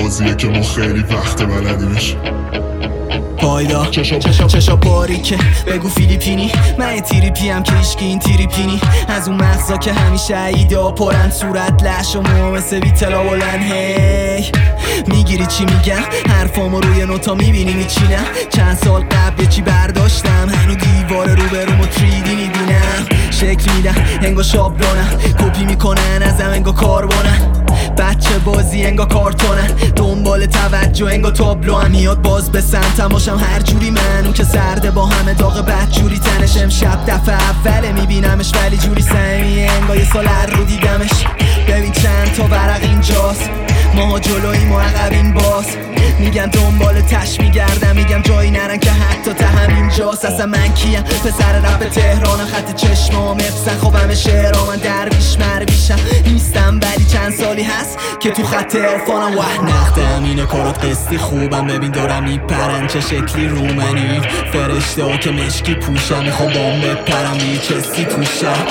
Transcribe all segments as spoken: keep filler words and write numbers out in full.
بازیه که ما خیلی وقت بلدیمش. پایدا چشا چشا باریکه بگو فیلیپینی، من تریپی هم که ایشکی این تریپینی، از اون مغزا که همیشه ایده ها پرن، صورت لش و مو مثل بیتلا بلن. هی میگیری چی میگم؟ حرفامو روی نوتا میبینی میچینم. چند سال قبل یه چی برداشتم، هنو دیوار رو برومو تریدی میبینم. شکل میدم انگا شابلونم، کپی میکنن ازم انگا کاربونن. بچه بازی انگا کارتونن، دنبال توجه انگا تابلو هم. میاد باز به سمتم باشم هر جوری من، اون که سرده با همه داغ بد جوری تنش. امشب دفعه اوله میبینمش ولی جوری سمیه انگا یه سال هر رو دیدمش. ببین چند تا ورق اینجاست، ماها جلوییم و عقبیم باز. میگن دنبال تش میگردم، میگم جایی نرن که حتی ته همینجاست. اصلا من کیم؟ پسر رپ تهران، خط چشمام افسن خوابم شعرها. من درویش مرویشم نیستم ولی چند سالی هست که تو خط عرفانم. وح نقدم اینه کارات قسطی خوبم، ببین دارم میپرن چه شکلی رو منی. فرشته ها که مشکی پوشم، میخوام بام بپرم یه چستی توشم.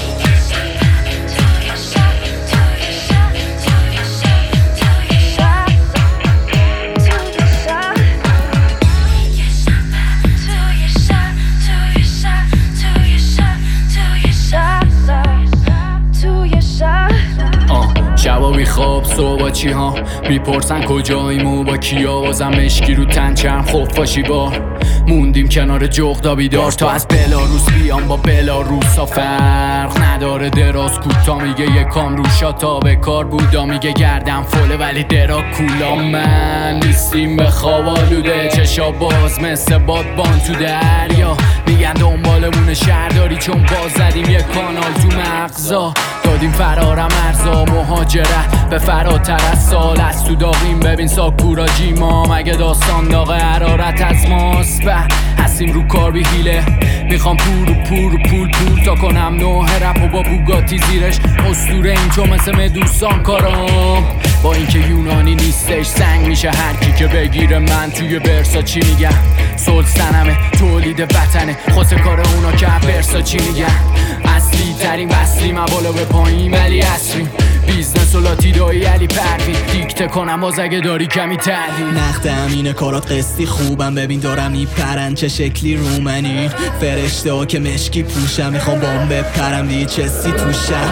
شبا بیخواب صبح چی ها میپرسن کجاییم و با کیا، بازم مشکی رو تن چرم خفاشی با موندیم کنار جغدا بیدار. تا از بلاروس بیام با بلاروسا فرق نداره، دراز کوتا میگه یکام روشا تا به کار بودا. میگه گردم فله ولی درا کولا، من نیستیم به خواب آلوده. چشا باز مثل بادبان تو دریا، میگن دنبالمون شهرداری چون باز زدیم یک کانال تو مغزا. دادیم فرارم ارزا مهاجرت به فراتر از سال، از تو داغیم ببین ساکورا جیما. مگه داستان داغ حرارت از ماست؟ به هستیم رو کار بی حیله، میخوام پور و پور و پول پول تا کنم نوه رپ و با بوگاتی زیرش. اسطوره این چون مثل مدوسان کارام، با اینکه یونانی نیستش سنگ میشه هر کی که بگیره من توی برسا. چی میگن؟ سلطنمه تولید وطنه، خواسته کار اونا که برسا چی میگن؟ اصلی ترین وصلی مبالا به پایین ولی اصریم، بیزنس و لاتیدایی علی پروین. دیکته کنم باز اگه داری کمی تحلیل. نقدم اینه کارات قسطی خوبم، ببین دارم میپرن چه شکلی رو منی. فرشته ها که مشکی پوشم، میخوام بام بپرم دیگه چستی توشم.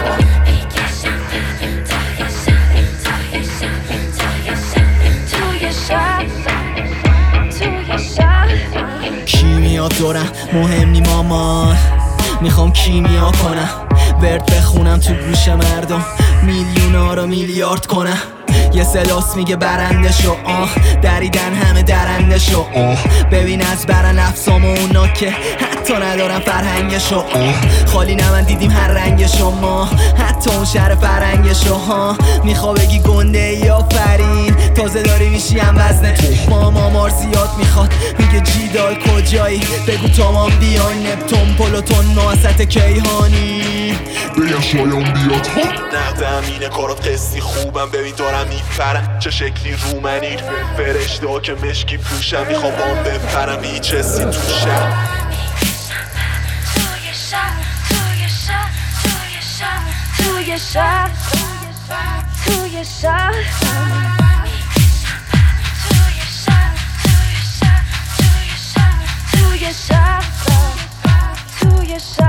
کی میاد دورم مهم نی مامان، میخوام کیمیا کنم ورد بخونم تو گوش مردم، میلیونا رو میلیارد کنم. یه سلاس میگه برنده شو، آه دریدن همه درنده شو. آه ببین از برن افسام و اونا که حتی ندارن فرهنگشو. آه خالی نمن دیدیم هر رنگشو، ما حتی اون شهر فرنگشو. ها میخوا بگی گنده یا فرین، تازه داری میشی هم وزن تو. ما مامار زیاد میخواد میگه جیدال کجایی، بگو تمام بیاین نپتون پلوتون نوست کیهانی. بگم شایان بیاد ها. نقدم اینه کارات قسطی خوبم، ببین دارم میپرم چه شکلی رو منی. فرشته ها که مشکی پوشم، میخوام بام بپرم یه چستی توشم. توی شب توی شب توی شب توی شب توی شب توی شب توی شب